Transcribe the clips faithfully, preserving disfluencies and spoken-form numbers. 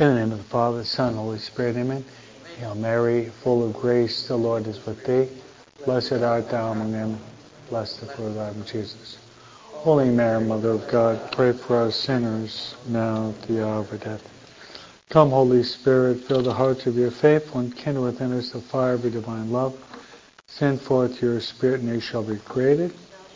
In the name of the Father, Son, and Holy Spirit, amen. Hail Mary, full of grace, the Lord is with thee. Blessed art thou among women, blessed the fruit of thy womb, Jesus. Holy Mary, Mother of God, pray for us sinners, now at the hour of our death. Come, Holy Spirit, fill the hearts of your faithful, and kindle within us the fire of your divine love. Send forth your Spirit, and they shall be created.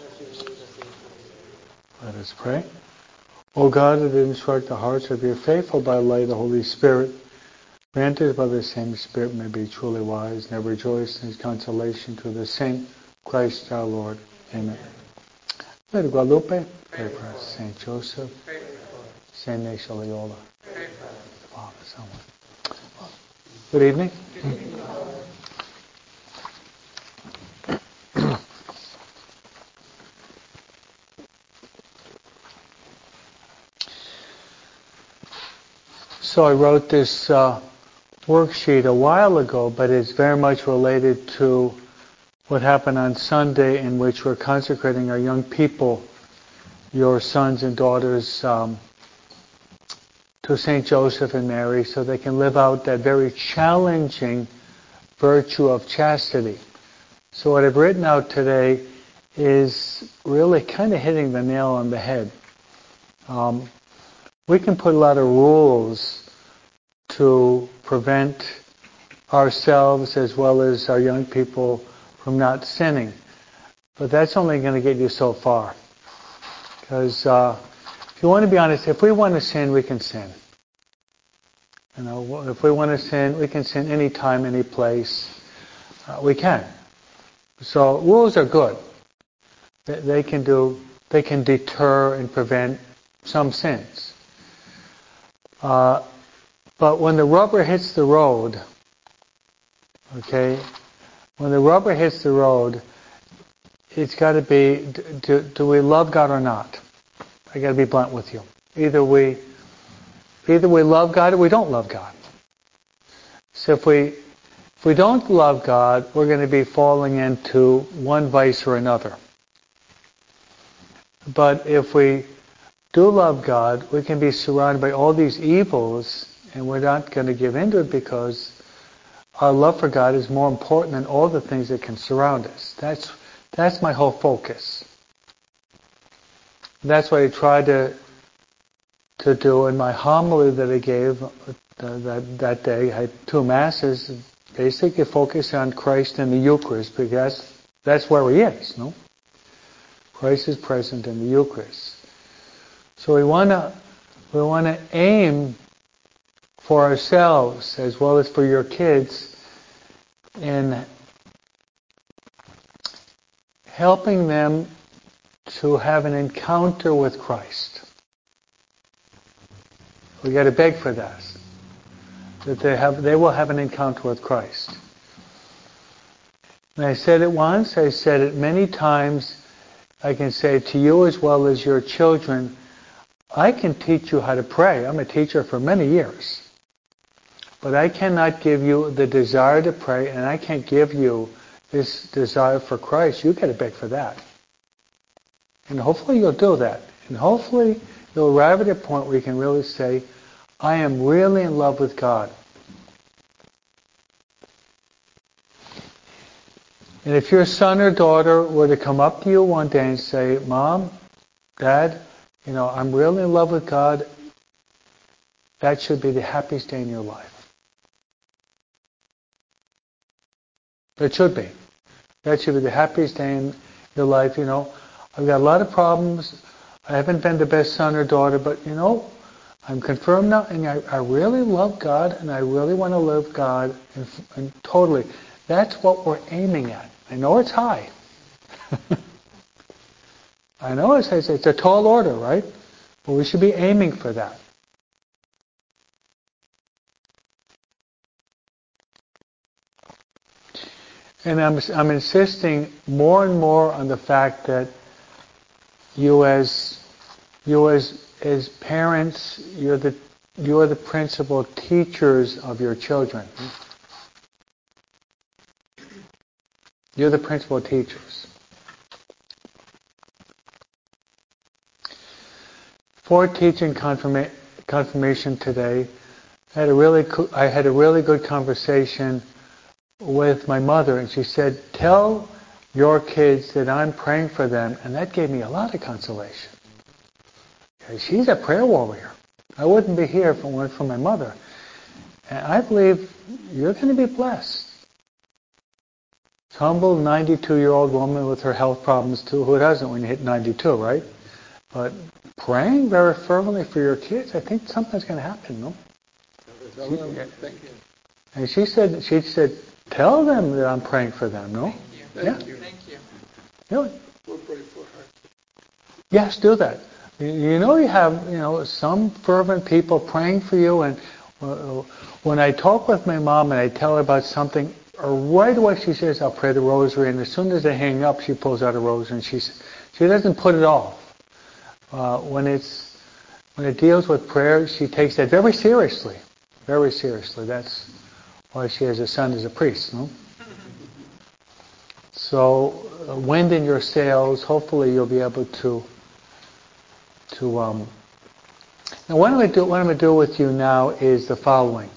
Let us pray. O God, who did instruct the hearts of your faithful by the light of the Holy Spirit, grant us by the same Spirit may be truly wise, and ever rejoice in his consolation through the same Christ our Lord. Amen. Saint Guadalupe, pray for us. Saint Joseph, Saint Ignatius Loyola. Father, someone. Good evening. So I wrote this uh, worksheet a while ago, but it's very much related to what happened on Sunday, in which we're consecrating our young people, your sons and daughters, um, to Saint Joseph and Mary, so they can live out that very challenging virtue of chastity. So what I've written out today is really kind of hitting the nail on the head. Um, we can put a lot of rules to prevent ourselves as well as our young people from not sinning. But that's only going to get you so far. Because uh, if you want to be honest, if we want to sin, we can sin. You know, if we want to sin, we can sin any time, any place. Uh, we can. So rules are good. They, they can do. They can deter and prevent some sins. Uh, But when the rubber hits the road, okay, when the rubber hits the road, it's got to be, do, do we love God or not? I got to be blunt with you. Either we, either we love God or we don't love God. So if we, if we don't love God, we're going to be falling into one vice or another. But if we do love God, we can be surrounded by all these evils, and we're not going to give into it because our love for God is more important than all the things that can surround us. That's that's my whole focus. That's what I tried to to do in my homily that I gave uh, that that day. I had two masses, basically focus on Christ and the Eucharist, because that's, that's where He is. No, Christ is present in the Eucharist. So we want to we want to aim for ourselves as well as for your kids in helping them to have an encounter with Christ. We got to beg for that, that they have they will have an encounter with Christ. And I said it once, I said it many times. I can say to you as well as your children, I can teach you how to pray. I'm a teacher for many years. But I cannot give you the desire to pray, and I can't give you this desire for Christ. You've got to beg for that. And hopefully you'll do that. And hopefully you'll arrive at a point where you can really say, I am really in love with God. And if your son or daughter were to come up to you one day and say, Mom, Dad, you know, I'm really in love with God, that should be the happiest day in your life. It should be. That should be the happiest day in your life. You know, I've got a lot of problems. I haven't been the best son or daughter, but you know, I'm confirmed now, and I, I really love God, and I really want to live God, and, and totally. That's what we're aiming at. I know it's high. I know it's, it's a tall order, right? But we should be aiming for that. And I'm, I'm insisting more and more on the fact that you as you as as parents, you're the you're the principal teachers of your children. You're the principal teachers. For teaching confirma- confirmation today, I had a really co- I had a really good conversation with my mother, and she said, "Tell your kids that I'm praying for them," and that gave me a lot of consolation. Okay, she's a prayer warrior. I wouldn't be here if it weren't for my mother. And I believe you're going to be blessed. Humble ninety-two-year-old woman with her health problems too. Who doesn't when you hit ninety-two, right? But praying very fervently for your kids, I think something's going to happen, no? She, Thank you. and she said, she said, tell them that I'm praying for them, no? Thank you. Yeah. Thank you. Thank you. Really? We'll pray for her. Yes, do that. You, you know you have, you know, some fervent people praying for you, and uh, when I talk with my mom and I tell her about something, right away she says, I'll pray the rosary, and as soon as I hang up, she pulls out a rosary, and she she doesn't put it off. Uh, when it's when it deals with prayer, she takes that very seriously, very seriously. That's why she has a son as a priest, no? So, uh, wind in your sails. Hopefully, you'll be able to to. Um, now, what I'm going to do, what I'm going to do with you now is the following.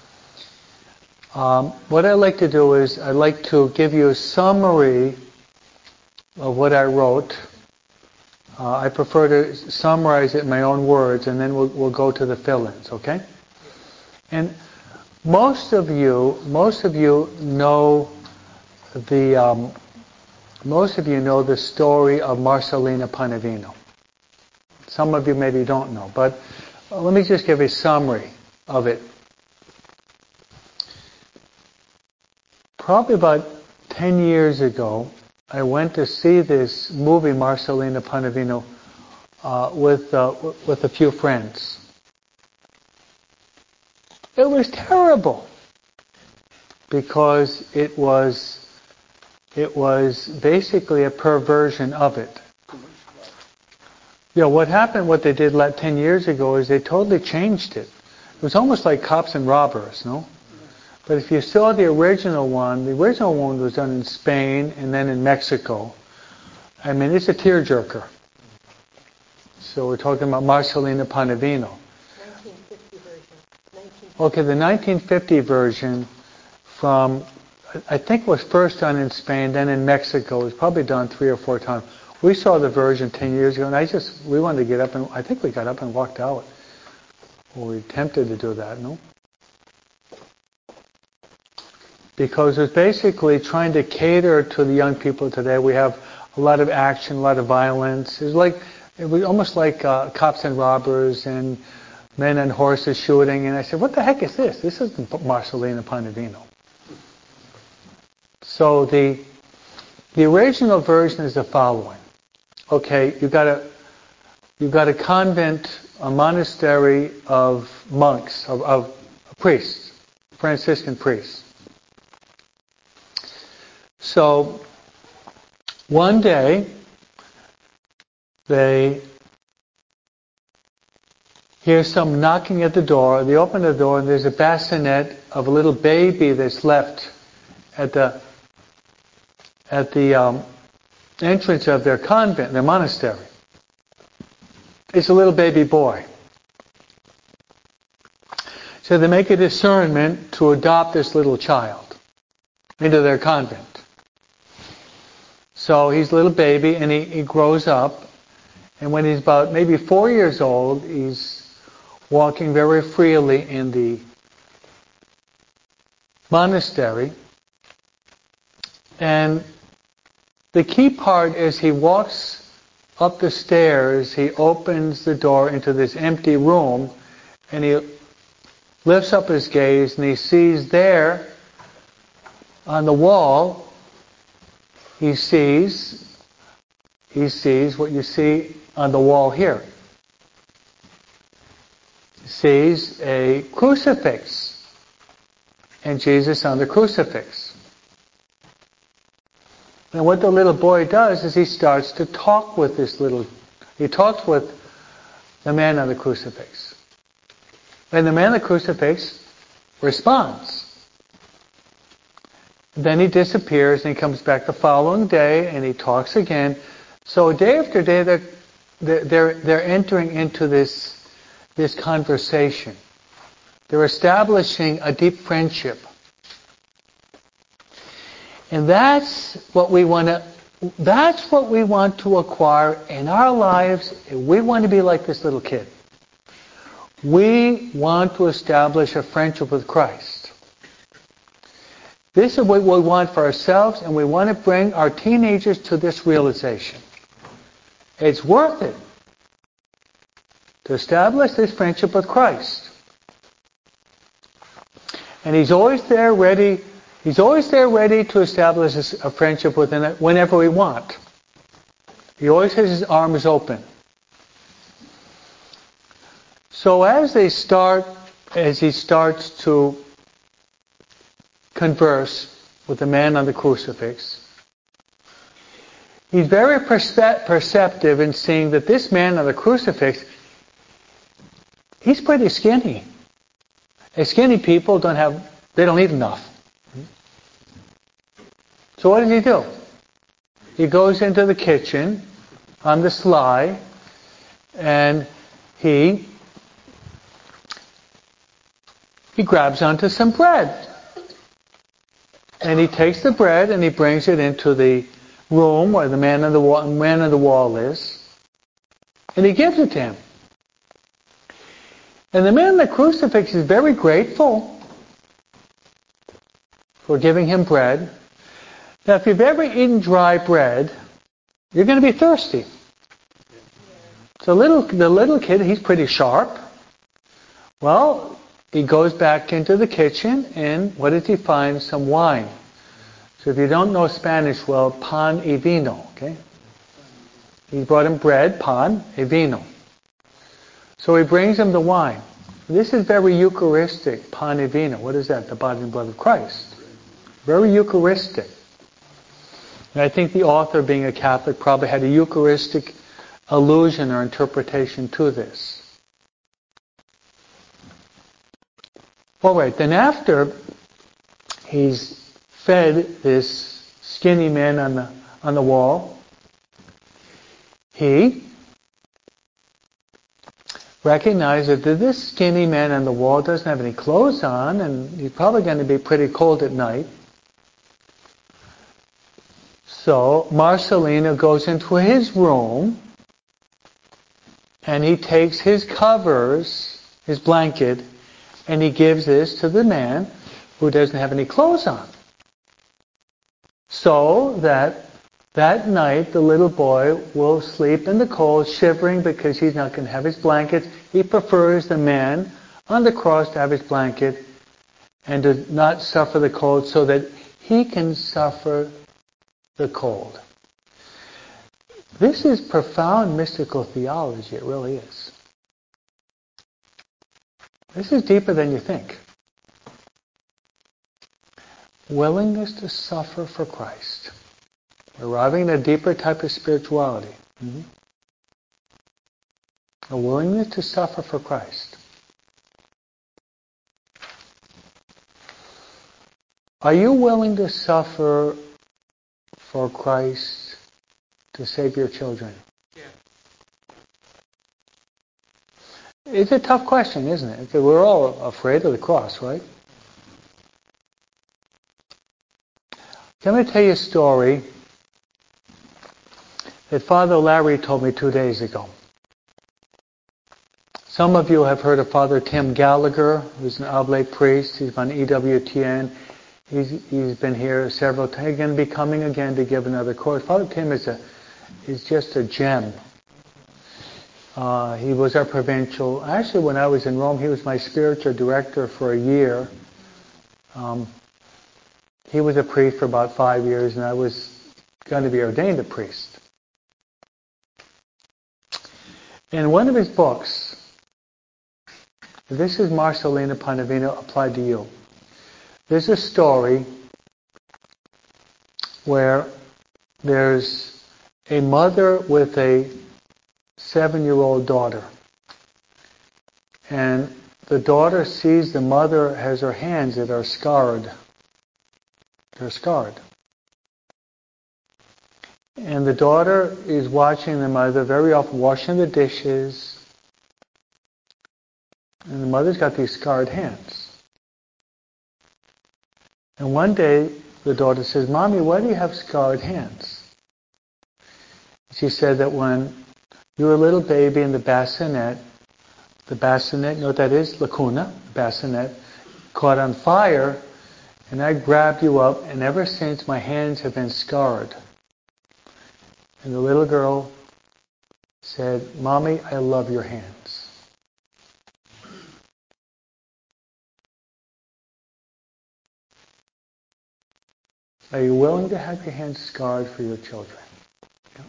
Um, what I'd like to do is I'd like to give you a summary of what I wrote. Uh, I prefer to summarize it in my own words, and then we'll, we'll go to the fill-ins, okay? And most of you, most of you know the, um, most of you know the story of Marcellina Panavino. Some of you maybe don't know, but uh, let me just give a summary of it. Probably about ten years ago, I went to see this movie, Marcellina Panavino, uh, with uh, with a few friends. It was terrible because it was it was basically a perversion of it. You know, what happened, what they did like ten years ago is they totally changed it. It was almost like Cops and Robbers, no? But if you saw the original one, the original one was done in Spain and then in Mexico. I mean, it's a tearjerker. So we're talking about Marcellina Panavino. nineteen fifty version. nineteen fifty. Okay, the nineteen fifty version from, I think it was first done in Spain, then in Mexico. It was probably done three or four times. We saw the version ten years ago, and I just, we wanted to get up, and I think we got up and walked out. Or we attempted to do that, no? Because it's basically trying to cater to the young people today. We have a lot of action, a lot of violence. It's like, it was almost like uh, Cops and Robbers and men on horses shooting. And I said, what the heck is this? This isn't Marcellina Panavino. So the the original version is the following. Okay, you got a you got a convent, a monastery of monks, of, of priests, Franciscan priests. So one day they hear some knocking at the door. They open the door and there's a bassinet of a little baby that's left at the at the um, entrance of their convent, their monastery. It's a little baby boy. So they make a discernment to adopt this little child into their convent. So he's a little baby and he, he grows up, and when he's about maybe four years old, he's walking very freely in the monastery. And the key part is he walks up the stairs, he opens the door into this empty room, and he lifts up his gaze and he sees there on the wall, he sees, he sees what you see on the wall here. He sees a crucifix and Jesus on the crucifix. And what the little boy does is he starts to talk with this little, he talks with the man on the crucifix. And the man on the crucifix responds. Then he disappears and he comes back the following day and he talks again. So day after day they're, they're, they're entering into this, this conversation. They're establishing a deep friendship. And that's what we want to that's what we want to acquire in our lives. We want to be like this little kid. We want to establish a friendship with Christ. This is what we want for ourselves, and we want to bring our teenagers to this realization. It's worth it to establish this friendship with Christ. And He's always there ready He's always there ready to establish a friendship with us whenever we want. He always has His arms open. So as they start, as he starts to converse with the man on the crucifix, he's very perce- perceptive in seeing that this man on the crucifix, he's pretty skinny. And skinny people don't have, they don't eat enough. So what does he do? He goes into the kitchen on the sly, and he he grabs onto some bread. And he takes the bread and he brings it into the room where the man on the wall, man on the wall is, and he gives it to him. And the man on the crucifix is very grateful for giving him bread. Now, if you've ever eaten dry bread, you're going to be thirsty. So little, the little kid, he's pretty sharp. Well, he goes back into the kitchen, and what does he find? Some wine. So if you don't know Spanish well, pan y vino, okay? He brought him bread, pan y vino. So he brings him the wine. This is very Eucharistic, pan y vino. What is that? The body and blood of Christ. Very Eucharistic. And I think the author, being a Catholic, probably had a Eucharistic allusion or interpretation to this. All right, then after he's fed this skinny man on the on the wall, he recognizes that this skinny man on the wall doesn't have any clothes on, and he's probably going to be pretty cold at night. So Marcelino goes into his room, and he takes his covers, his blanket, and he gives this to the man who doesn't have any clothes on. So that that night the little boy will sleep in the cold, shivering because he's not going to have his blankets. He prefers the man on the cross to have his blanket and to not suffer the cold so that he can suffer the cold. This is profound mystical theology, it really is. This is deeper than you think. Willingness to suffer for Christ. Arriving at a deeper type of spirituality. Mm-hmm. A willingness to suffer for Christ. Are you willing to suffer for Christ to save your children? Yeah. It's a tough question, isn't it? Because we're all afraid of the cross, right? Let me tell you a story that Father Larry told me two days ago. Some of you have heard of Father Tim Gallagher, who's an oblate priest. He's on E W T N. He's, he's been here several times. He's going to be coming again to give another course. Father Tim is a is just a gem. Uh, he was our provincial. Actually, when I was in Rome, he was my spiritual director for a year. Um, he was a priest for about five years, and I was going to be ordained a priest. In one of his books, this is Marcelino Panavino applied to you. There's a story where there's a mother with a seven-year-old daughter. And the daughter sees the mother has her hands that are scarred. They're scarred. And the daughter is watching the mother very often washing the dishes, And the mother's got these scarred hands. And one day the daughter says, Mommy, why do you have scarred hands? She said that when you were a little baby in the bassinet, the bassinet, you know what that is? Lacuna, bassinet, caught on fire, and I grabbed you up, and ever since my hands have been scarred. And the little girl said, Mommy, I love your hands. Are you willing to have your hands scarred for your children? Yeah.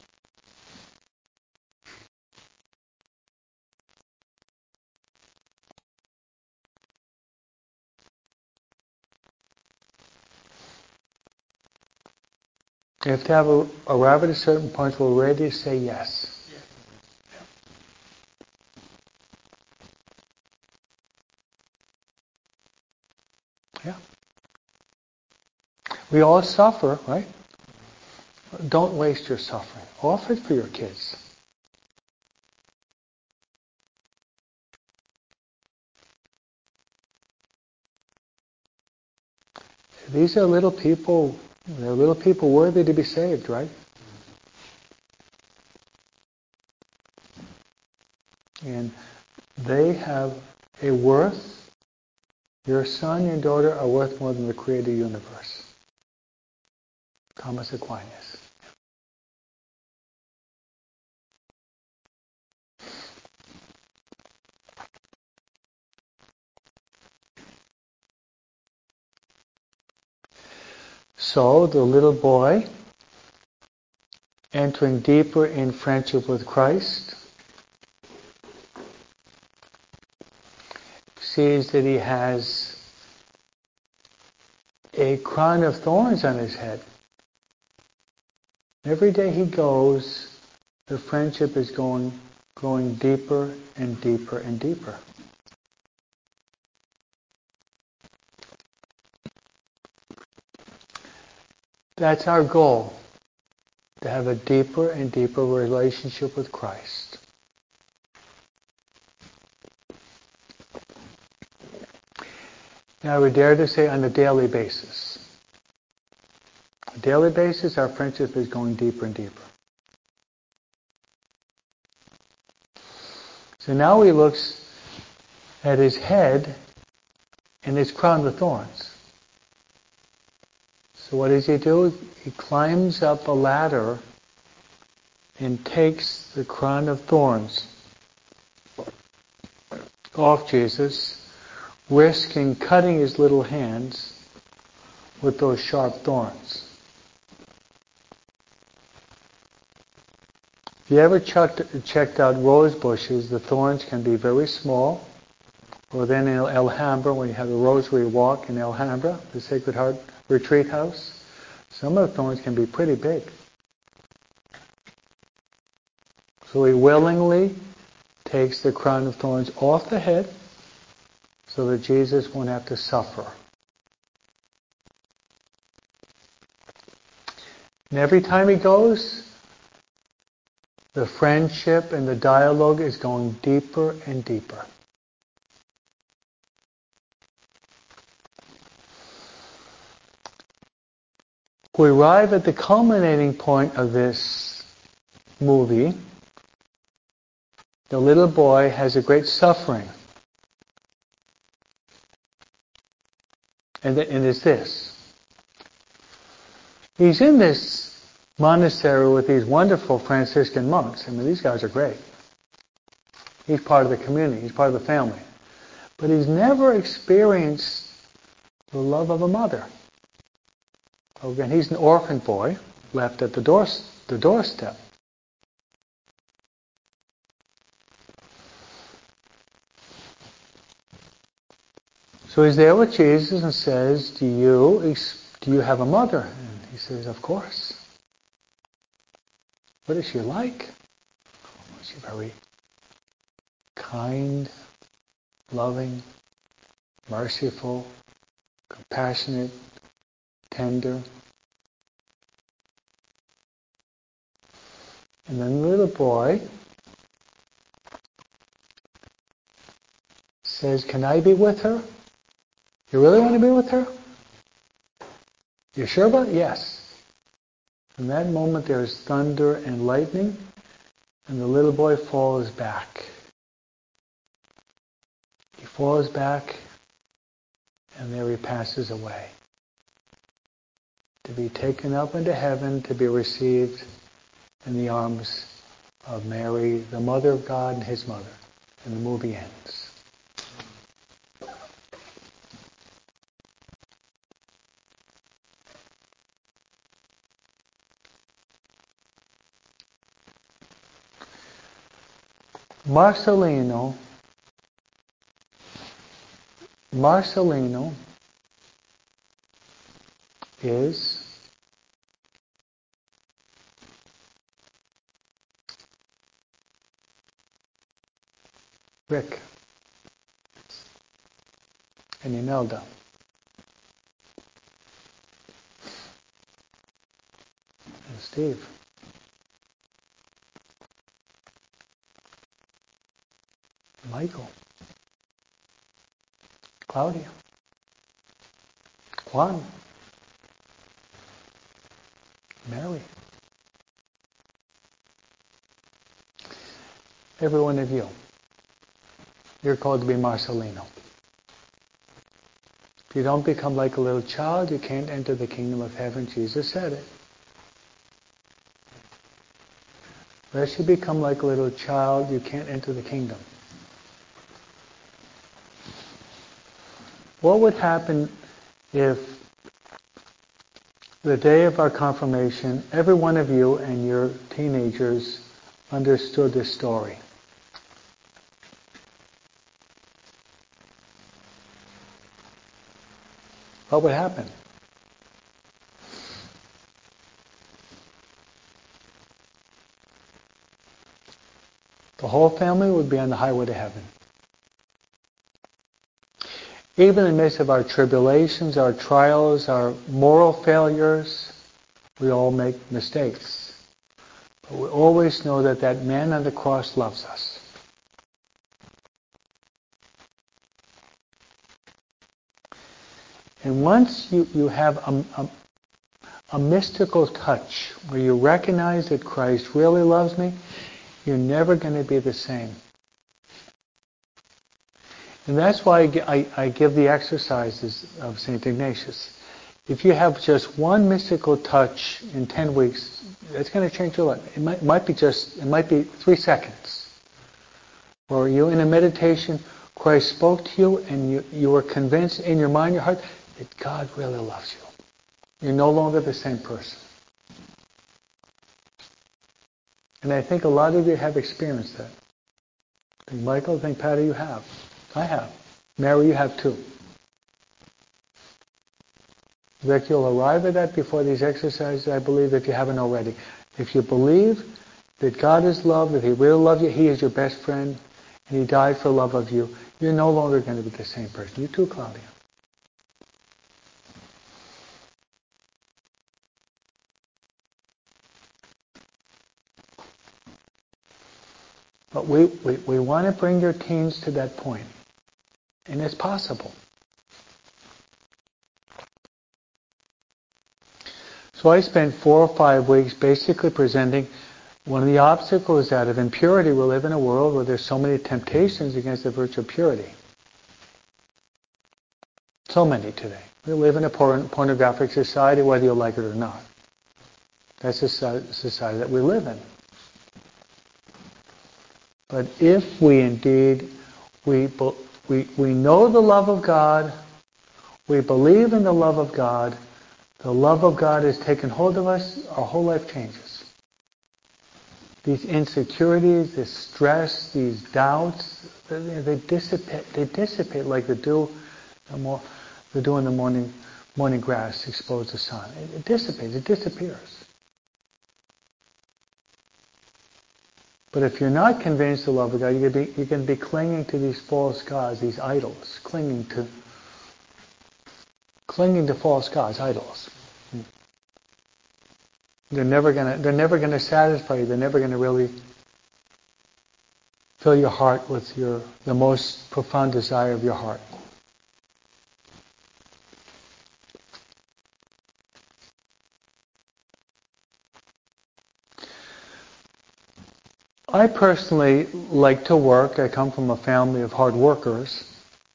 You have to have a, arrive at a certain point where we're ready to say yes. Yeah. We all suffer, right? Don't waste your suffering. Offer it for your kids. These are little people, they're little people worthy to be saved, right? And they have a worth. Your son, your daughter are worth more than the created universe. Thomas Aquinas. So the little boy, entering deeper in friendship with Christ, sees that he has a crown of thorns on his head. Every day he goes, the friendship is going, growing deeper and deeper and deeper. That's our goal, to have a deeper and deeper relationship with Christ. Now we dare to say on a daily basis. On a daily basis, our friendship is going deeper and deeper. So now he looks at his head and his crown of thorns. So what does he do? He climbs up a ladder and takes the crown of thorns off Jesus, risking cutting his little hands with those sharp thorns. If you ever checked, checked out rose bushes, the thorns can be very small. Or then in Alhambra, when you have the Rosary Walk in Alhambra, the Sacred Heart Retreat House, some of the thorns can be pretty big. So he willingly takes the crown of thorns off the head so that Jesus won't have to suffer. And every time he goes, the friendship and the dialogue is going deeper and deeper. We arrive at the culminating point of this movie. The little boy has a great suffering. And, and it's this. He's in this monastery with these wonderful Franciscan monks. I mean, these guys are great. He's part of the community. He's part of the family. But he's never experienced the love of a mother. Again, he's an orphan boy left at the door, the doorstep. So he's there with Jesus and says, do you, do you have a mother? And he says, of course. What is she like? Oh, she's very kind, loving, merciful, compassionate, tender. And then the little boy says, can I be with her? You really want to be with her? You sure about it? Yes. In that moment there is thunder and lightning, and the little boy falls back. He falls back, and there he passes away, to be taken up into heaven, to be received in the arms of Mary, the Mother of God, and His mother. And the movie ends. Marcelino, Marcelino is Rick and Imelda. And Steve. Michael. Claudia. Juan. Mary. Every one of you. You're called to be Marcelino. If you don't become like a little child, you can't enter the kingdom of heaven. Jesus said it. Unless you become like a little child, you can't enter the kingdom. What would happen if the day of our confirmation, every one of you and your teenagers understood this story? What would happen? The whole family would be on the highway to heaven. Even in the midst of our tribulations, our trials, our moral failures, we all make mistakes. But we always know that that man on the cross loves us. And once you, you have a, a, a mystical touch where you recognize that Christ really loves me, you're never going to be the same. And that's why I, I, I give the exercises of Saint Ignatius. If you have just one mystical touch in ten weeks, it's going to change your life. It might, might be just, it might be three seconds. Or you in a meditation, Christ spoke to you and you, you were convinced in your mind, your heart, that God really loves you. You're no longer the same person. And I think a lot of you have experienced that. I think Michael, I think Patty, you have. I have. Mary, you have too. Rick, you'll arrive at that before these exercises, I believe, if you haven't already. If you believe that God is love, that He really loves you, He is your best friend, and He died for love of you, you're no longer going to be the same person. You too, Claudia. But we, we, we want to bring your teens to that point. And it's possible. So I spent four or five weeks basically presenting one of the obstacles out of impurity. We live in a world where there's so many temptations against the virtue of purity. So many today. We live in a porn- pornographic society, whether you like it or not. That's the society that we live in. But if we indeed, we, we, we know the love of God, we believe in the love of God, the love of God has taken hold of us, our whole life changes. These insecurities, this stress, these doubts, they, they dissipate. They dissipate like the dew, the, more, the dew in the morning, morning grass exposed to the sun. It, it dissipates. It disappears. But if you're not convinced of the love of God, you're going to be, you're going to be clinging to these false gods, these idols, clinging to, clinging to false gods, idols. They're never going to, they're never going to satisfy you. They're never going to really fill your heart with your the most profound desire of your heart. I personally like to work. I come from a family of hard workers.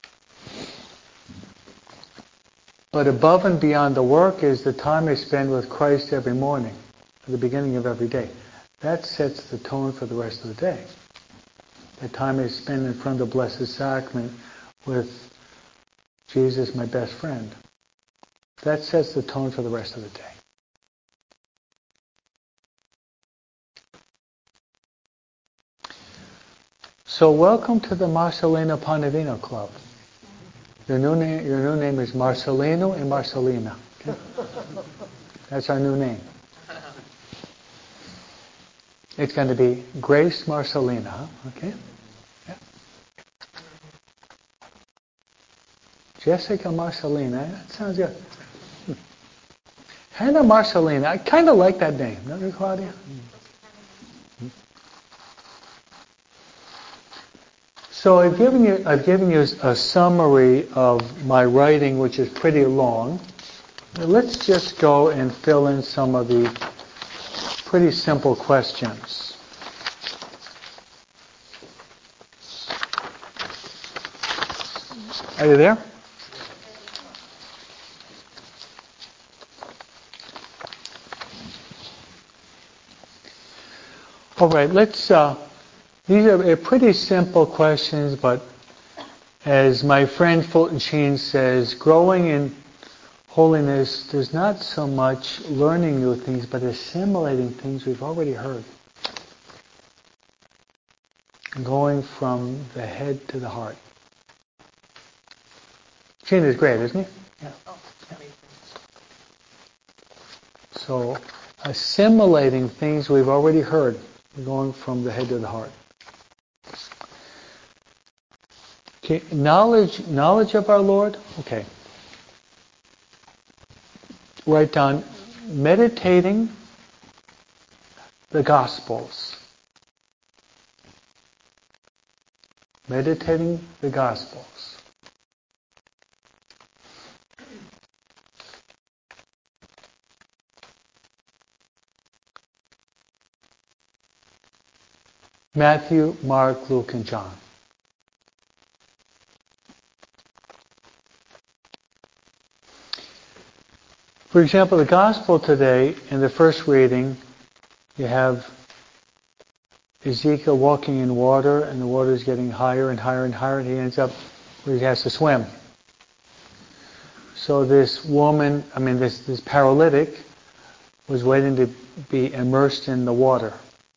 But above and beyond the work is the time I spend with Christ every morning, at the beginning of every day. That sets the tone for the rest of the day. The time I spend in front of the Blessed Sacrament with Jesus, my best friend. That sets the tone for the rest of the day. So welcome to the Marcelino Panavino Club. Your new name, your new name is Marcelino and Marcelina. Okay? That's our new name. It's going to be Grace Marcelina. Okay? Yeah. Jessica Marcelina. That sounds good. Hmm. Hannah Marcelina. I kind of like that name. Don't you, Claudia? Hmm. So I've given you I've given you a summary of my writing, which is pretty long. Let's just go and fill in some of the pretty simple questions. Are you there? All right, let's. Uh, these are pretty simple questions, but as my friend Fulton Sheen says, growing in holiness, there's not so much learning new things, but assimilating things we've already heard. Going from the head to the heart. Sheen is great, isn't he? Yeah. yeah. So, assimilating things we've already heard, going from the head to the heart. Okay, knowledge, knowledge of our Lord. Okay. Write down meditating the Gospels. Meditating the Gospels. Matthew, Mark, Luke, and John. For example, the Gospel today, in the first reading, you have Ezekiel walking in water, and the water is getting higher and higher and higher, and he ends up where he has to swim. So this woman, I mean this, this paralytic, was waiting to be immersed in the water.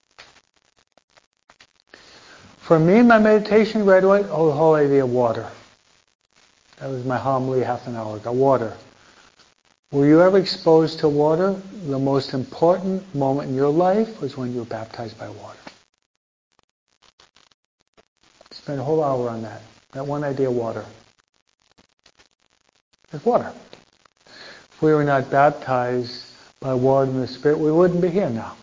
For me, my meditation right away, oh, the whole idea of water. That was my homily half an hour ago. Water. Were you ever exposed to water? The most important moment in your life was when you were baptized by water. Spend a whole hour on that. That one idea of water. It's water. If we were not baptized by water and the Spirit, we wouldn't be here now.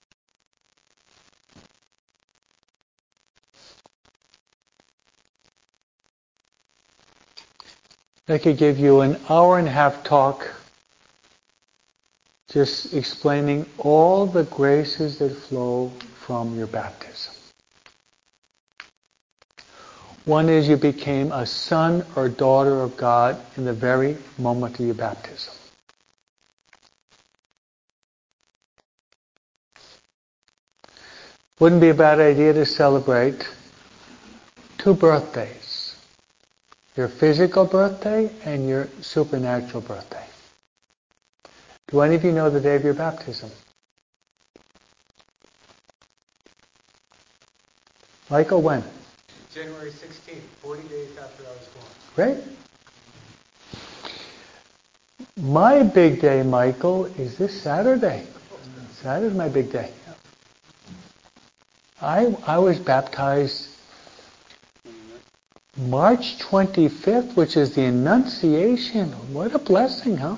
I could give you an hour and a half talk just explaining all the graces that flow from your baptism. One is you became a son or daughter of God in the very moment of your baptism. Wouldn't be a bad idea to celebrate two birthdays. Your physical birthday and your supernatural birthday. Do any of you know the day of your baptism? Michael, when? January sixteenth, forty days after I was born. Great. My big day, Michael, is this Saturday. Saturday's my big day. I I was baptized March twenty-fifth, which is the Annunciation. What a blessing, huh?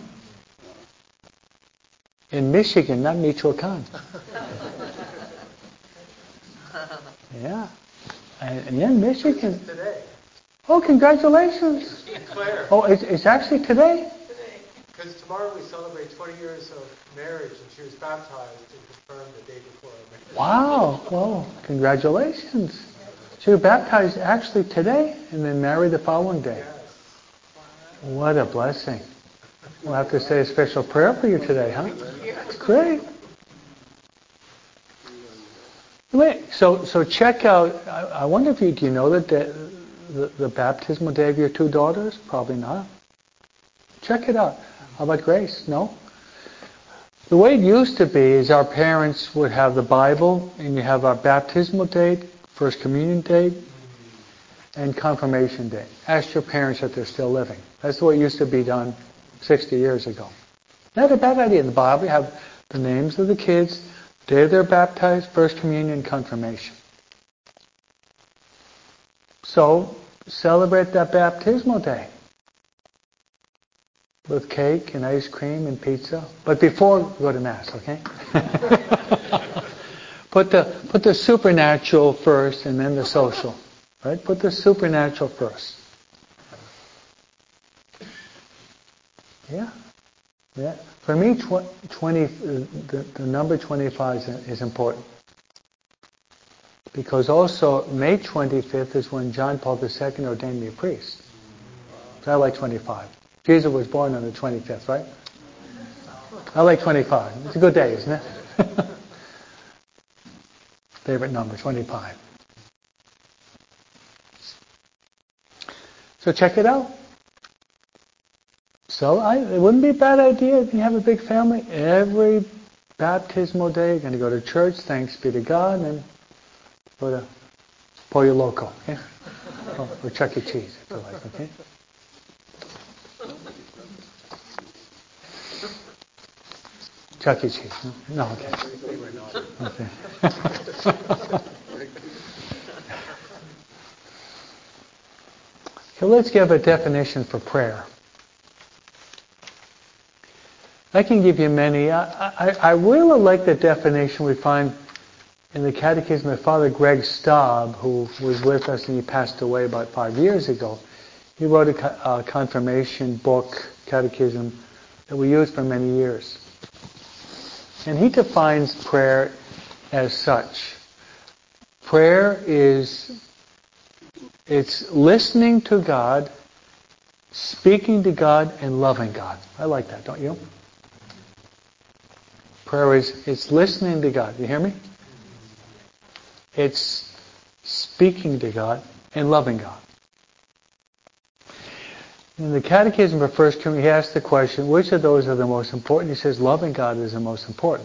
In Michigan, not Michoacan. Yeah. And, and yeah, Michigan. It's today. Oh, congratulations. Claire. Oh, it's, it's actually today? Because tomorrow we celebrate twenty years of marriage, and she was baptized and confirmed the day before our marriage. Wow. Well, congratulations. She was baptized actually today and then married the following day. Yes. What a blessing. We'll have to say a special prayer for you today, huh? That's great. Wait, so so check out, I, I wonder if you, do you know that the, the, the baptismal day of your two daughters? Probably not. Check it out. How about Grace? No? The way it used to be is our parents would have the Bible, and you have our baptismal date, First Communion date, and Confirmation date. Ask your parents if they're still living. That's the way it used to be done sixty years ago. Not a bad idea. In the Bible, you have the names of the kids, the day they're baptized, First Communion, Confirmation. So, celebrate that baptismal day with cake and ice cream and pizza. But before, go to Mass, okay? put the put the supernatural first and then the social. Right? Put the supernatural first. Yeah. Yeah. For me, tw- twenty, the, the number twenty-five is, is important. Because also, May twenty-fifth is when John Paul the Second ordained me a priest. So I like twenty-five. Jesus was born on the twenty-fifth, right? I like twenty-five. It's a good day, isn't it? Favorite number, twenty-five. So check it out. So I, it wouldn't be a bad idea if you have a big family. Every baptismal day, you're going to go to church, thanks be to God, and then go to Pollo Loco, okay? Or, or Chuck E. Cheese, if you like, okay? Chuck E. Cheese. No, okay. Okay. So let's give a definition for prayer. I can give you many. I, I, I really like the definition we find in the Catechism of Father Greg Staub, who was with us and he passed away about five years ago. He wrote a, a confirmation book, catechism, that we used for many years. And he defines prayer as such. Prayer is, it's listening to God, speaking to God, and loving God. I like that, don't you? Prayer is, it's listening to God. You hear me? It's speaking to God and loving God. In the Catechism for First Communion, he asks the question, which of those are the most important? He says, loving God is the most important.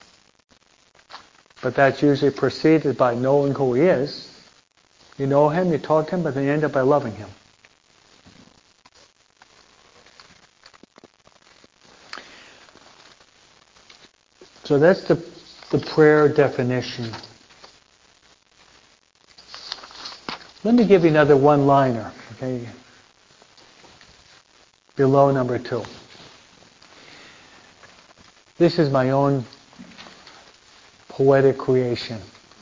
But that's usually preceded by knowing who He is. You know Him, you talk to Him, but then you end up by loving Him. So that's the, the prayer definition. Let me give you another one-liner, okay? Below number two. This is my own poetic creation.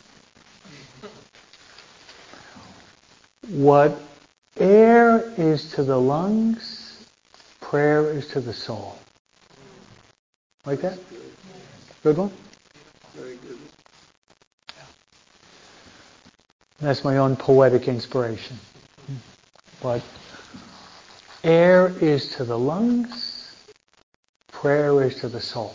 What air is to the lungs, prayer is to the soul. Like that? Good one? Very good. That's my own poetic inspiration. What air is to the lungs, prayer is to the soul.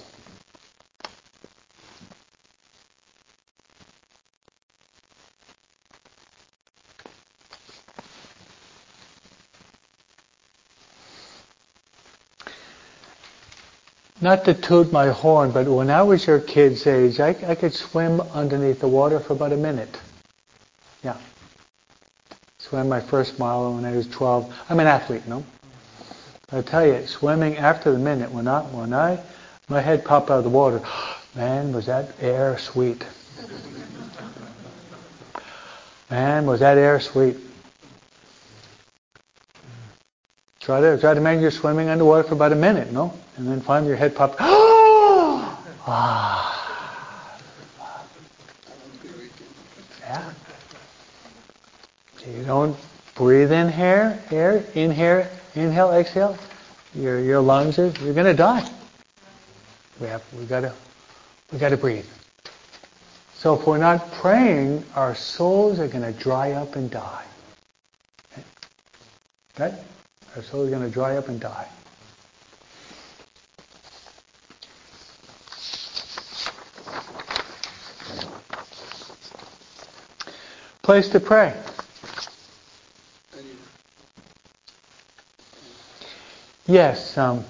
Not to toot my horn, but when I was your kid's age, I, I could swim underneath the water for about a minute. Yeah. Swam my first mile when I was twelve. I'm an athlete, no? I tell you, swimming after the minute, when I, when I, my head popped out of the water, man, was that air sweet. Man, was that air sweet. Try to, try to imagine you're swimming underwater for about a minute, no? And then finally your head popped, ah. Yeah. you don't breathe in air, air, inhale, inhale, exhale, your your lungs are, you're going to die. We have we got to we got to breathe. So if we're not praying, our souls are going to dry up and die. Okay? Our souls are going to dry up and die. Place to pray. Yes. Um,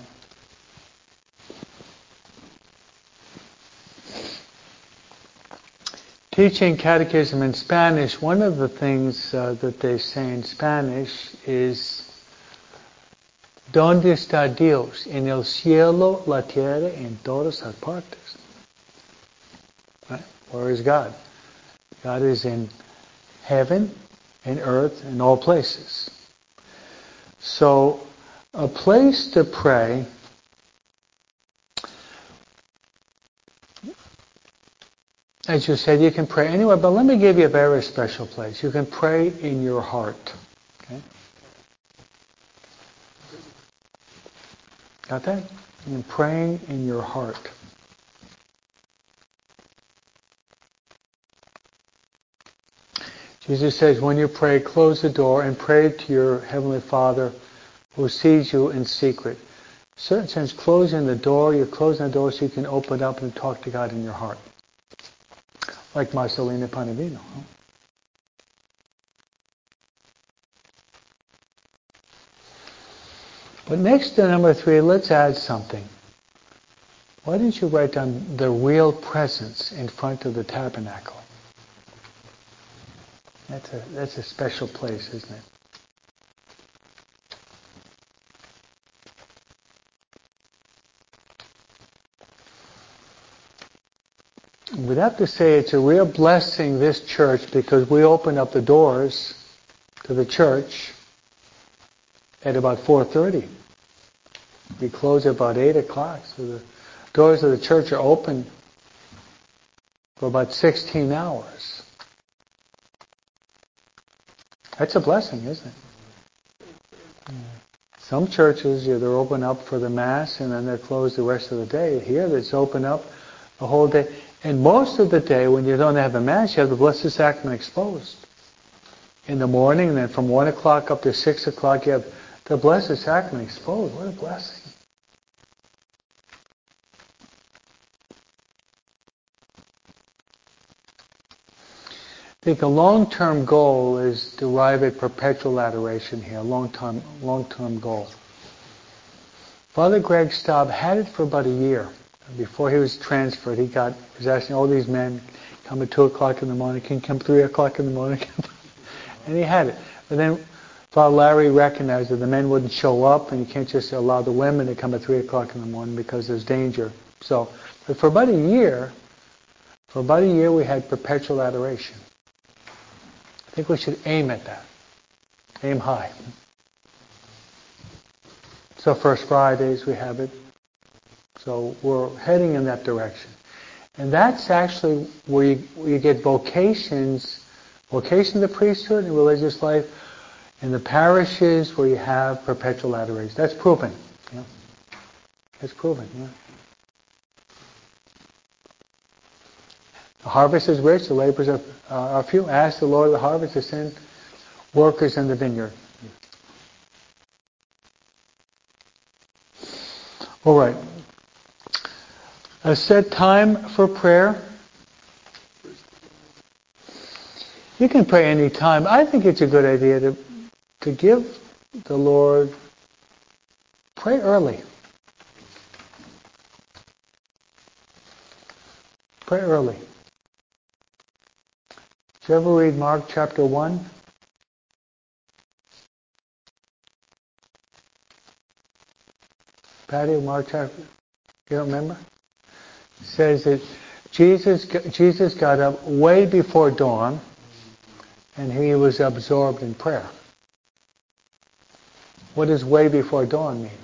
teaching catechism in Spanish, one of the things uh, that they say in Spanish is, ¿Dónde está Dios? En el cielo, la tierra, en todas las partes. Right? Where is God? God is in heaven and earth and all places. So, a place to pray, as you said, you can pray anywhere, but let me give you a very special place. You can pray in your heart. Okay? Got that? And praying in your heart. Jesus says, when you pray, close the door and pray to your Heavenly Father who sees you in secret. In a certain sense, closing the door, you're closing the door so you can open up and talk to God in your heart. Like Marcelina Panavino. Huh? But next to number three, let's add something. Why didn't you write down the real presence in front of the tabernacle? That's a, that's a special place, isn't it? We'd have to say it's a real blessing, this church, because we open up the doors to the church at about four thirty. We close at about eight o'clock. So the doors of the church are open for about sixteen hours. That's a blessing, isn't it? Yeah. Some churches, yeah, they're open up for the Mass and then they're closed the rest of the day. Here, it's open up the whole day. And most of the day, when you don't have the Mass, you have the Blessed Sacrament exposed. In the morning, and then from one o'clock up to six o'clock, you have the Blessed Sacrament exposed. What a blessing. I think a long-term goal is to arrive at perpetual adoration here, a long-term, long-term goal. Father Greg Staub had it for about a year. Before he was transferred, he got, he was asking all these men, come at two o'clock in the morning, can you come three o'clock in the morning? And he had it. But then Father Larry recognized that the men wouldn't show up, and you can't just allow the women to come at three o'clock in the morning because there's danger. So, but for about a year, for about a year we had perpetual adoration. I think we should aim at that. Aim high. So First Fridays we have it. So we're heading in that direction. And that's actually where you, where you get vocations, vocation of the priesthood and religious life, in the parishes where you have perpetual adoration. That's proven. Yeah. That's proven, yeah. The harvest is rich, the laborers are, uh, are few. Ask the Lord of the harvest to send workers in the vineyard. All right. A set time for prayer. You can pray any time. I think it's a good idea to to give the Lord, pray early. Pray early. Did you ever read Mark chapter one? Patty, Mark chapter, you don't remember? It says that Jesus, Jesus got up way before dawn and he was absorbed in prayer. What does way before dawn mean?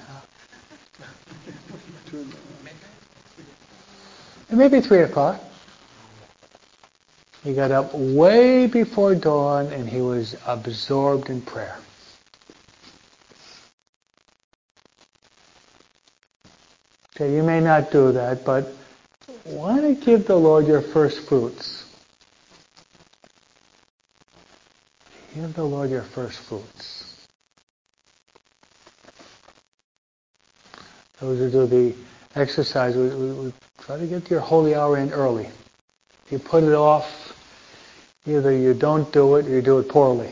It may be three o'clock. He got up way before dawn and he was absorbed in prayer. Okay, you may not do that, but why not give the Lord your first fruits? Give the Lord your first fruits. Those who do the exercise, we, we, we try to get your holy hour in early. If you put it off, either you don't do it or you do it poorly.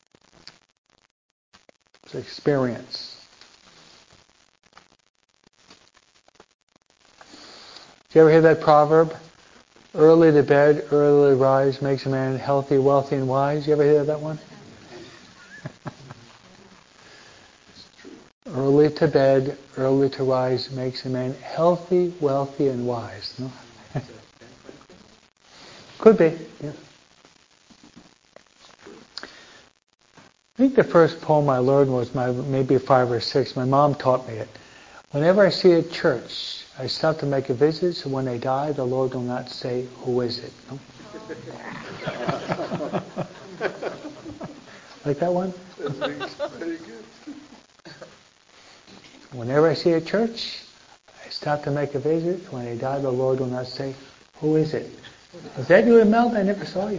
It's experience. Did you ever hear that proverb? Early to bed, early to rise makes a man healthy, wealthy, and wise. You ever hear that one? Early to bed, early to rise makes a man healthy, wealthy, and wise. No? Could be. Yeah. I think the first poem I learned was my, maybe five or six. My mom taught me it. Whenever I see a church, I stop to make a visit, so when they die, the Lord will not say, "Who is it?" No? Like that one? That's very good. Whenever I see a church, I stop to make a visit. When they die, the Lord will not say, "Who is it?" Is that you, Imelda? I never saw you.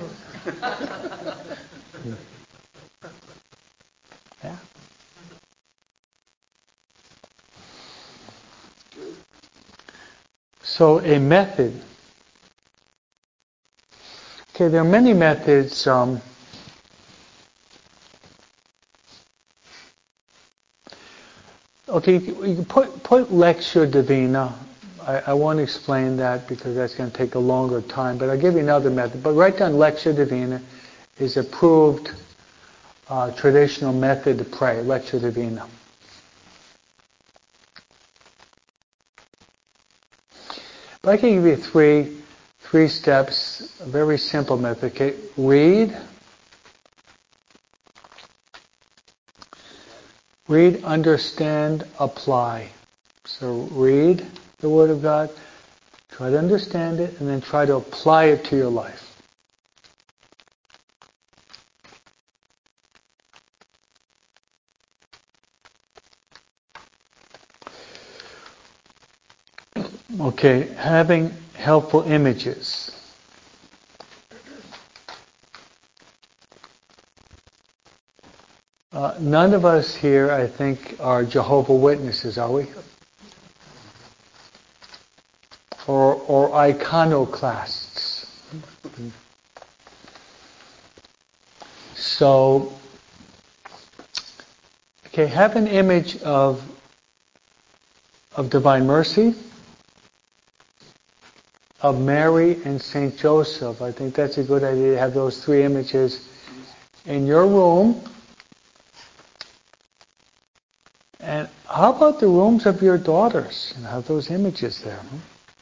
Yeah. So a method. Okay, there are many methods. Um, okay, you can put put Lectio Divina. I, I won't explain that because that's going to take a longer time. But I'll give you another method. But write down Lectio Divina is approved uh, traditional method to pray. Lectio Divina. But I can give you three, three steps, a very simple method. Okay, read, read, understand, apply. So read the Word of God, try to understand it, and then try to apply it to your life. Okay, having helpful images. Uh, none of us here, I think, are Jehovah's Witnesses, are we? Or, or iconoclasts. So, okay, have an image of of Divine Mercy, of Mary and Saint Joseph. I think that's a good idea to have those three images in your room. And how about the rooms of your daughters? And have those images there. Huh?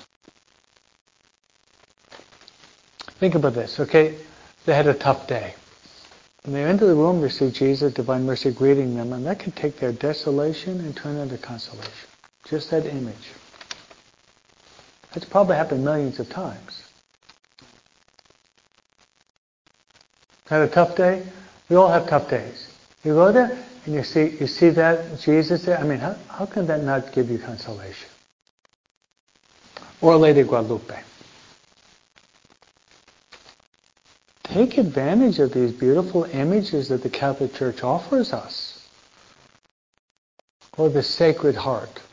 Think about this, okay? They had a tough day. When they enter the room, they see Jesus, Divine Mercy, greeting them, and that can take their desolation and turn it into consolation. Just that image. That's probably happened millions of times. Had a tough day? We all have tough days. You go there and you see you see that Jesus there. I mean, how, how can that not give you consolation? Or Lady Guadalupe. Take advantage of these beautiful images that the Catholic Church offers us. Or the Sacred Heart.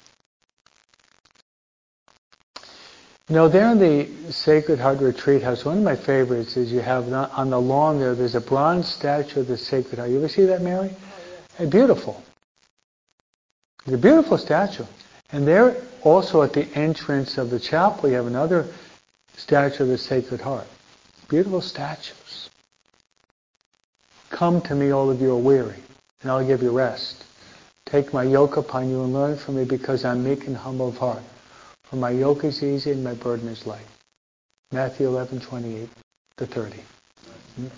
You know, there in the Sacred Heart Retreat House, one of my favorites is you have on the lawn there, there's a bronze statue of the Sacred Heart. You ever see that, Mary? Hey, beautiful. It's a beautiful statue. And there, also at the entrance of the chapel, you have another statue of the Sacred Heart. Beautiful statues. Come to me, all of you are weary, and I'll give you rest. Take my yoke upon you and learn from me, because I'm meek and humble of heart. For my yoke is easy and my burden is light. Matthew eleven, twenty-eight to thirty. Hmm?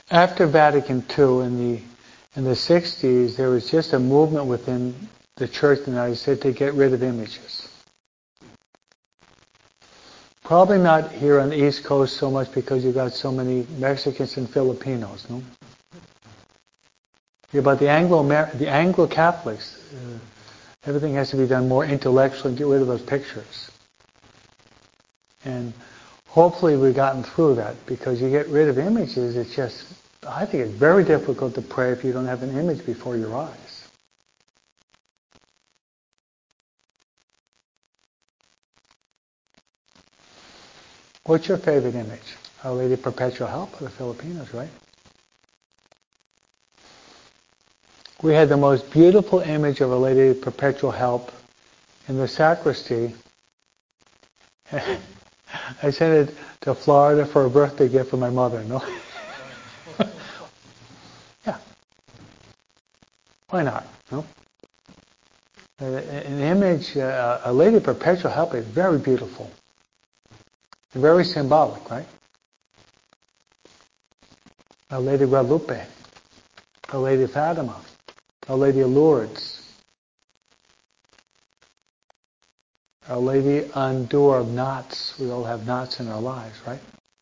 after Vatican Two in the in the sixties, there was just a movement within the Church in the United States to get rid of images. Probably not here on the East Coast so much because you've got so many Mexicans and Filipinos, no? Yeah, but the Anglo the Anglo Catholics, uh, everything has to be done more intellectually and get rid of those pictures. And hopefully we've gotten through that, because you get rid of images, it's just, I think it's very difficult to pray if you don't have an image before your eyes. What's your favorite image? Our Lady of Perpetual Help for the Filipinos, right? We had the most beautiful image of Our Lady of Perpetual Help in the sacristy. I sent it to Florida for a birthday gift for my mother, no? Yeah. Why not, no? An image, uh, A Lady of Perpetual Help is very beautiful. Very symbolic, right? Our Lady of Guadalupe, Our Lady of Fatima, Our Lady of Lourdes, Our Lady Undoer of knots. We all have knots in our lives, right?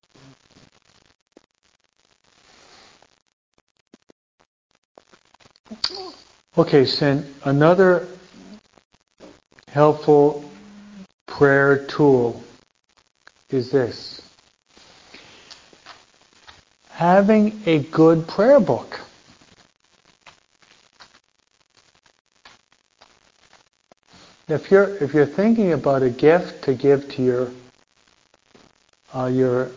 Okay, so another helpful prayer tool is this. Having a good prayer book. If you're if you're thinking about a gift to give to your uh, your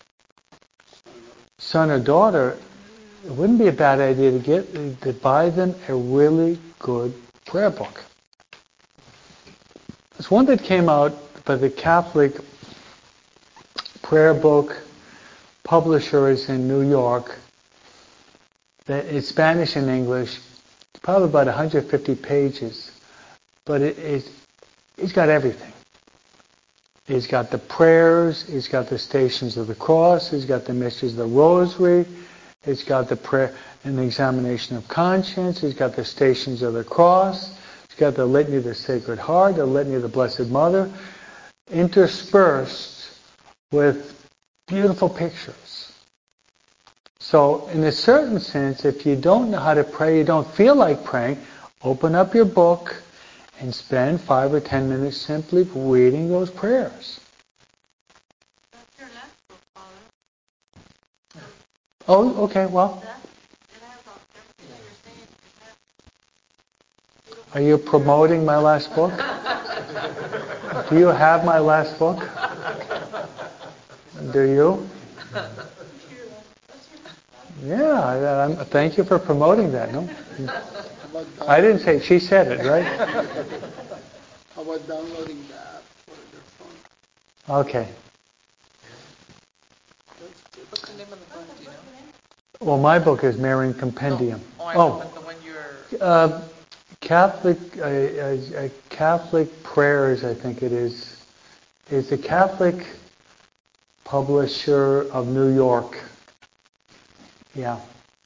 son or daughter, it wouldn't be a bad idea to get to buy them a really good prayer book. There's one that came out by the Catholic prayer book publishers in New York. That it's Spanish and English. It's probably about one hundred fifty pages, but it, it, it's got everything. It's got the prayers. It's got the Stations of the Cross. It's got the Mysteries of the Rosary. It's got the prayer and the Examination of Conscience. It's got the Stations of the Cross. It's got the Litany of the Sacred Heart, the Litany of the Blessed Mother, interspersed with beautiful pictures. So, in a certain sense, if you don't know how to pray, you don't feel like praying, open up your book and spend five or ten minutes simply reading those prayers. That's your last book, Father. Oh, okay, well. That, it has all, everything you're saying, it has. Are you promoting my last book? Do you have my last book? Do you? Yeah, I, I'm, thank you for promoting that. No, I didn't say. She said it, right? How about downloading the app for your phone? Okay. What's the name of the book? Do you know? Well, my book is Marian Compendium. No. Oh, I oh. know, but the one you're. Uh, Catholic, uh, uh, Catholic Prayers, I think it is. It's a Catholic publisher of New York. Yeah.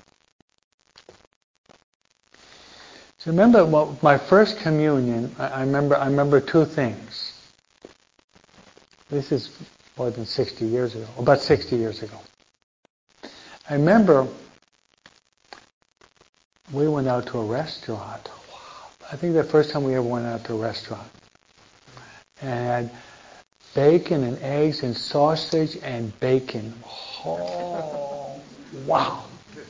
So remember, well, my first communion. I, I remember. I remember two things. This is more than sixty years ago. About sixty years ago. I remember we went out to a restaurant. I think the first time we ever went out to a restaurant. And bacon and eggs and sausage and bacon. Oh, wow.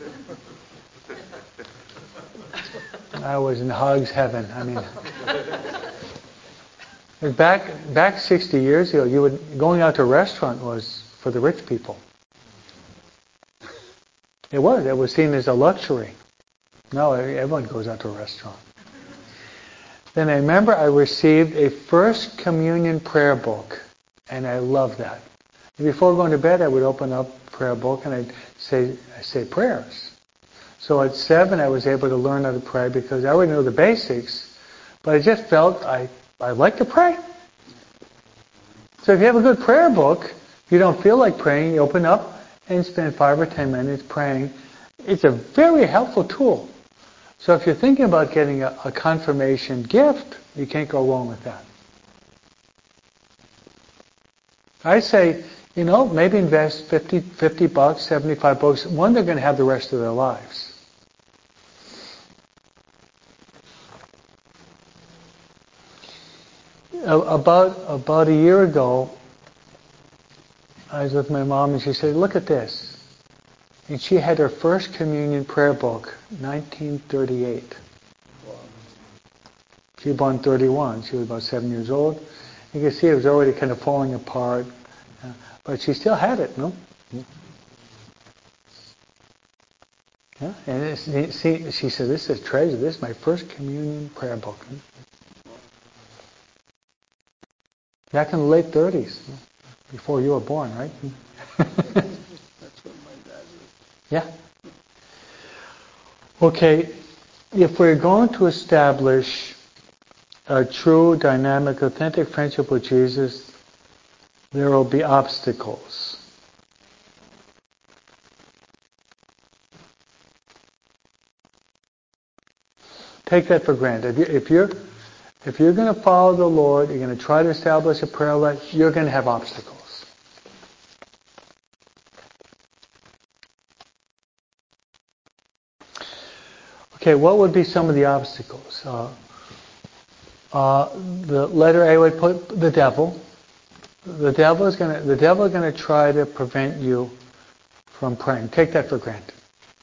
I was in hugs heaven. I mean, back back sixty years ago, you would going out to a restaurant was for the rich people. It was. It was seen as a luxury. No, everyone goes out to a restaurant. Then I remember I received a First Communion prayer book, and I loved that. Before going to bed, I would open up a prayer book and I'd say, I say prayers. So at seven, I was able to learn how to pray because I already knew the basics, but I just felt I I like to pray. So if you have a good prayer book, you don't feel like praying, you open up and spend five or ten minutes praying. It's a very helpful tool. So if you're thinking about getting a, a confirmation gift, you can't go wrong with that. I say, you know, maybe invest fifty, fifty bucks, seventy-five bucks. One, they're going to have the rest of their lives. About about a year ago, I was with my mom and she said, look at this. And she had her first communion prayer book, nineteen thirty-eight. She was born thirty-one. She was about seven years old. You can see it was already kind of falling apart. Uh, but she still had it, no? Yeah, and it's, see, she said, this is a treasure. This is my first communion prayer book. Back in the late thirties, before you were born, right? That's what my dad was. Yeah. Okay, if we're going to establish a true, dynamic, authentic friendship with Jesus, there will be obstacles. Take that for granted. If you're If you're going to follow the Lord, you're going to try to establish a prayer life, you're going to have obstacles. Okay, what would be some of the obstacles? Uh, uh, the letter A would put the devil. The devil is going to the devil is going to try to prevent you from praying. Take that for granted.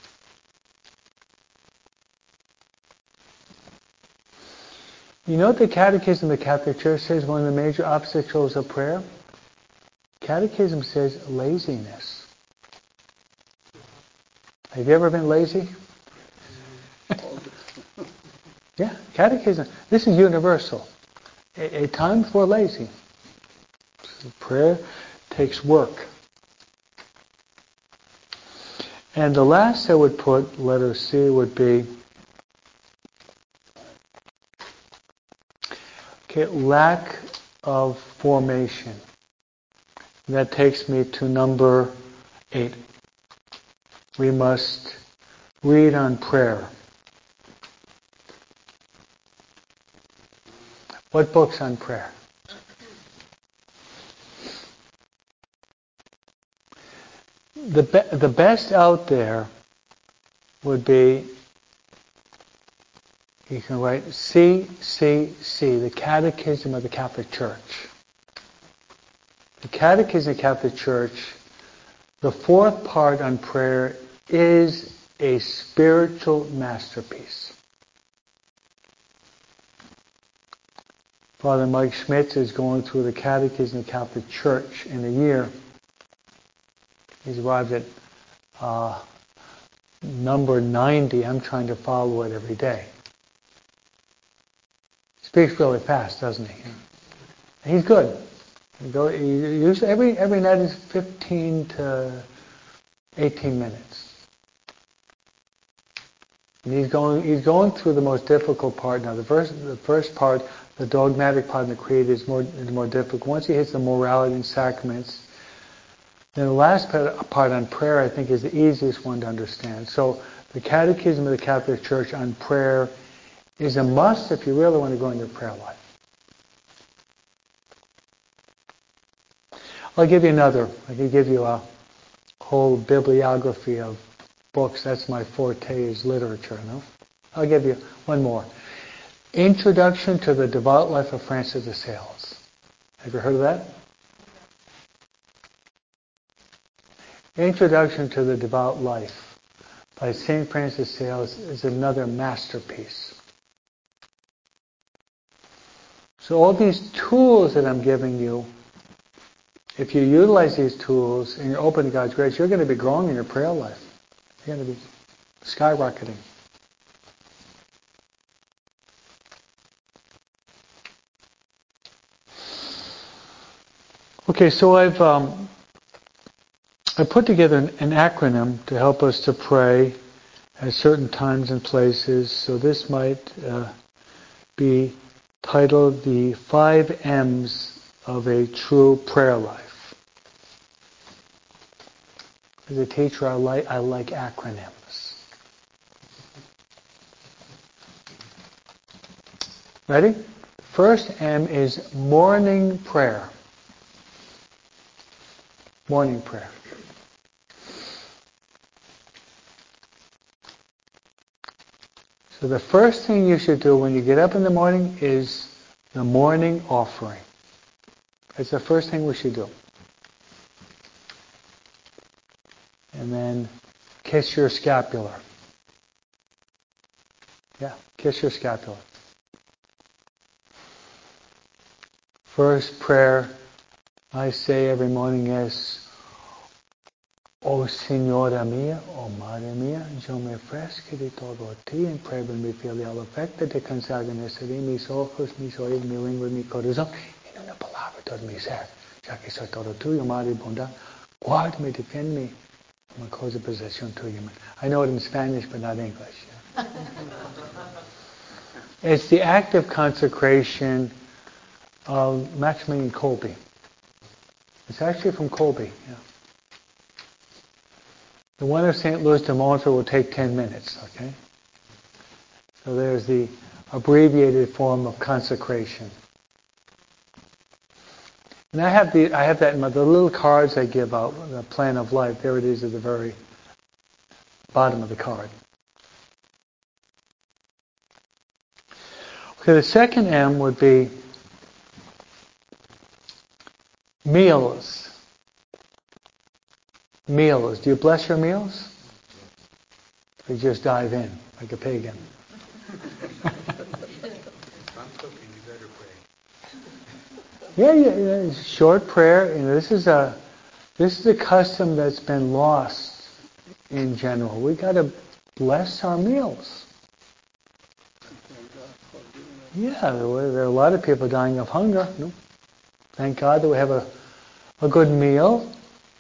You know what the Catechism of the Catholic Church says one of the major obstacles of prayer? Catechism says laziness. Have you ever been lazy? Yeah, Catechism. This is universal. A, a time for lazy. So prayer takes work. And the last I would put, letter C, would be okay, lack of formation. That takes me to number eight. We must read on prayer. What books on prayer? The be- the best out there would be, you can write C C C, the Catechism of the Catholic Church. The Catechism of the Catholic Church, the fourth part on prayer is a spiritual masterpiece. Father Mike Schmitz is going through the Catechism of the Catholic Church in a year. He's arrived at uh, number ninety. I'm trying to follow it every day. He speaks really fast, doesn't he? He's good. He go, he usually every every night is fifteen to eighteen minutes. And he's going he's going through the most difficult part now. The first the first part, the dogmatic part of the creed, is more is more difficult. Once he hits the morality and sacraments, then the last part, part on prayer, I think, is the easiest one to understand. So the Catechism of the Catholic Church on prayer is a must if you really want to go into your prayer life. I'll give you another. I can give you a whole bibliography of books. That's my forte, is literature. No? I'll give you one more. Introduction to the Devout Life of Francis de Sales. Have you heard of that? Introduction to the Devout Life by Saint Francis de Sales is another masterpiece. So all these tools that I'm giving you, if you utilize these tools and you're open to God's grace, you're going to be growing in your prayer life. You're going to be skyrocketing. Okay, so I've um, I put together an, an acronym to help us to pray at certain times and places. So this might uh, be titled the five M's of a true prayer life. As a teacher, I like I like acronyms. Ready? First M is morning prayer. Morning prayer. So the first thing you should do when you get up in the morning is the morning offering. It's the first thing we should do. And then kiss your scapular. Yeah, kiss your scapular. First prayer I say every morning is, O Señora mía, O Madre mía, yo me ofrezco de todo a ti, en prueba mi filial afecto, te consagraré mis ojos, mis oídos, mi lengua y mi corazón, en una palabra todo mi ser, ya que soy todo tuyo, Madre bondad, guárdame, defiéndeme, como cosa posesión tuya. I know it in Spanish, but not English. Yeah. It's the act of consecration of Maximilian Kolbe. It's actually from Kolbe. Yeah. The one of Saint Louis de Montfort will take ten minutes, okay? So there's the abbreviated form of consecration. And I have the I have that in my, the little cards I give out, the plan of life. There it is at the very bottom of the card. Okay, the second M would be meals. Meals. Do you bless your meals? Or you just dive in like a pagan? I'm cooking, you better pray. Yeah, yeah, yeah. Short prayer. You know, this is a this is a custom that's been lost in general. We got to bless our meals. Yeah, there are, there are a lot of people dying of hunger. No? Thank God that we have a a good meal.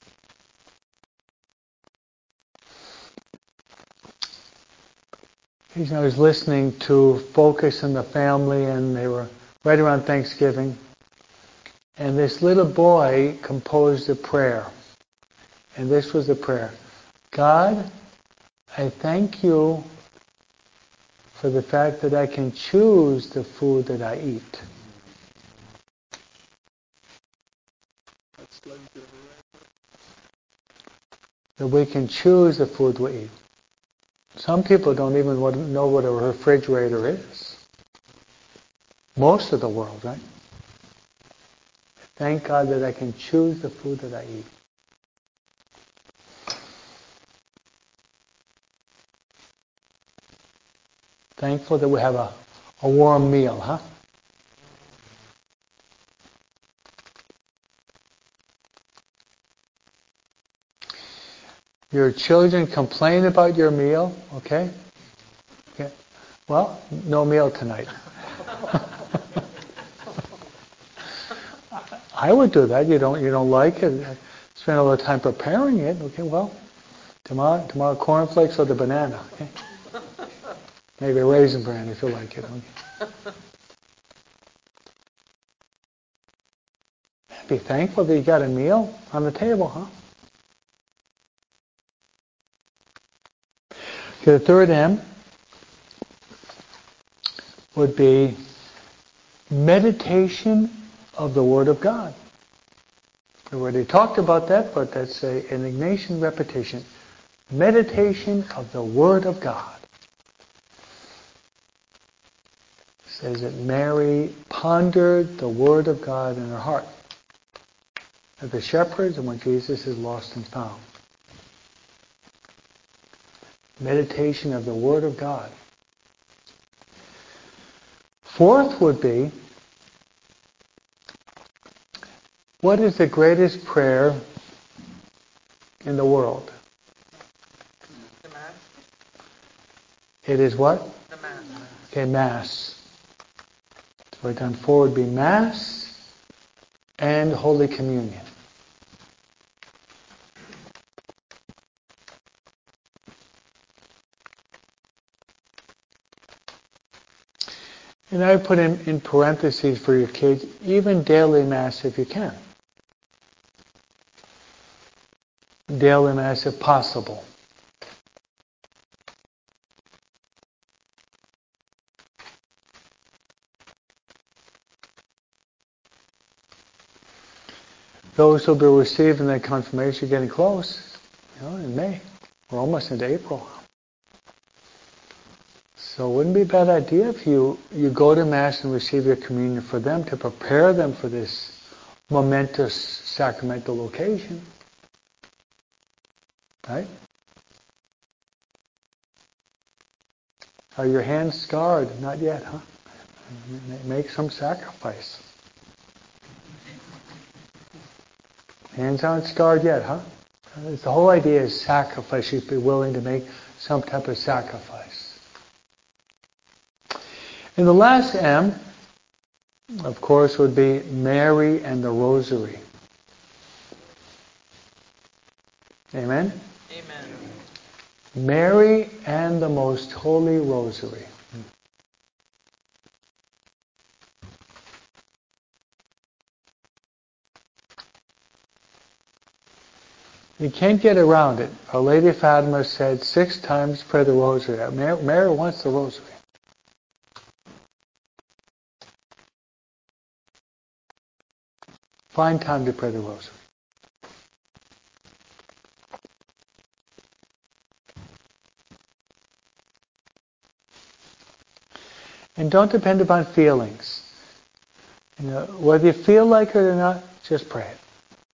I was listening to Focus on the Family, and they were right around Thanksgiving. And this little boy composed a prayer. And this was the prayer. God, I thank you for the fact that I can choose the food that I eat. That we can choose the food we eat. Some people don't even know what a refrigerator is. Most of the world, right? Thank God that I can choose the food that I eat. Thankful that we have a, a warm meal, huh? Your children complain about your meal, okay? Okay. Well, no meal tonight. I would do that. You don't you don't like it. Spend all the time preparing it. Okay, well, tomorrow tomorrow cornflakes or the banana. Okay? Maybe a raisin bran if you like it. Okay? Be thankful that you got a meal on the table, huh? Okay, the third M would be meditation of the Word of God. We already talked about that, but that's a, an Ignatian repetition. Meditation of the Word of God. It says that Mary pondered the Word of God in her heart. At the shepherds and when Jesus is lost and found. Meditation of the Word of God. Fourth would be, what is the greatest prayer in the world? The Mass? It is what? The Mass. Okay, Mass. So right down four would be Mass and Holy Communion. And I would put in, in parentheses for your kids, even daily Mass if you can. daily Mass if possible. Those who will be receiving their confirmation are getting close. You know, in May. We're almost into April. So it wouldn't be a bad idea if you, you go to Mass and receive your communion for them to prepare them for this momentous sacramental occasion. Right? Are your hands scarred? Not yet, huh? Make some sacrifice. Hands aren't scarred yet, huh? The whole idea is sacrifice. You'd be willing to make some type of sacrifice. And the last M, of course, would be Mary and the Rosary. Amen? Amen. Mary and the Most Holy Rosary. You can't get around it. Our Lady of Fatima said six times pray the Rosary. Mary, Mary wants the Rosary. Find time to pray the Rosary. And don't depend upon feelings. You know, whether you feel like it or not, just pray it.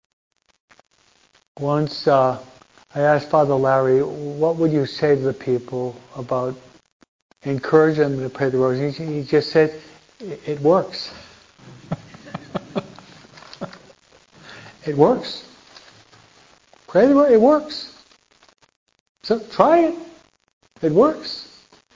Once uh, I asked Father Larry, what would you say to the people about encouraging them to pray the Rosary? He just said, it works. It works. Pray the Rosary, it works. So try it. It works.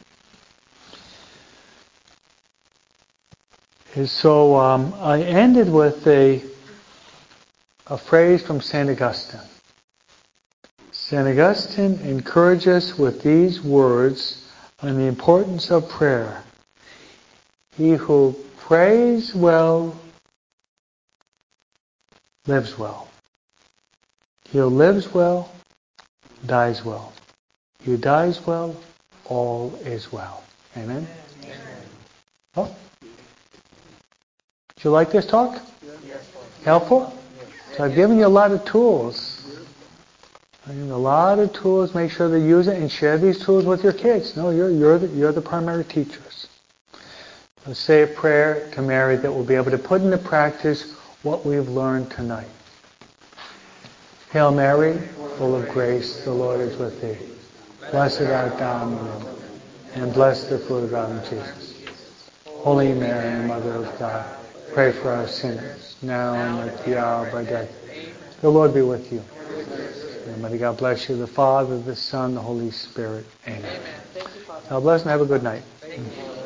And so um, I ended with a a phrase from Saint Augustine. Saint Augustine encourages us with these words on the importance of prayer. He who prays well lives well. He who lives well dies well. He who dies well, all is well. Amen? Amen. Oh. Did you like this talk? Yes. Helpful? So I've given you a lot of tools. I mean, a lot of tools. Make sure to use it and share these tools with your kids. No, you're you're the, you're the primary teachers. So say a prayer to Mary that will be able to put into practice what we've learned tonight. Hail Mary, full of grace, the Lord is with thee. Blessed art thou among women, and blessed the fruit of thy womb, Jesus. Holy Mary, Mother of God, pray for us sinners, now and at the hour of our death. The Lord be with you. And may God bless you, the Father, the Son, the Holy Spirit. Amen. God bless and have a good night.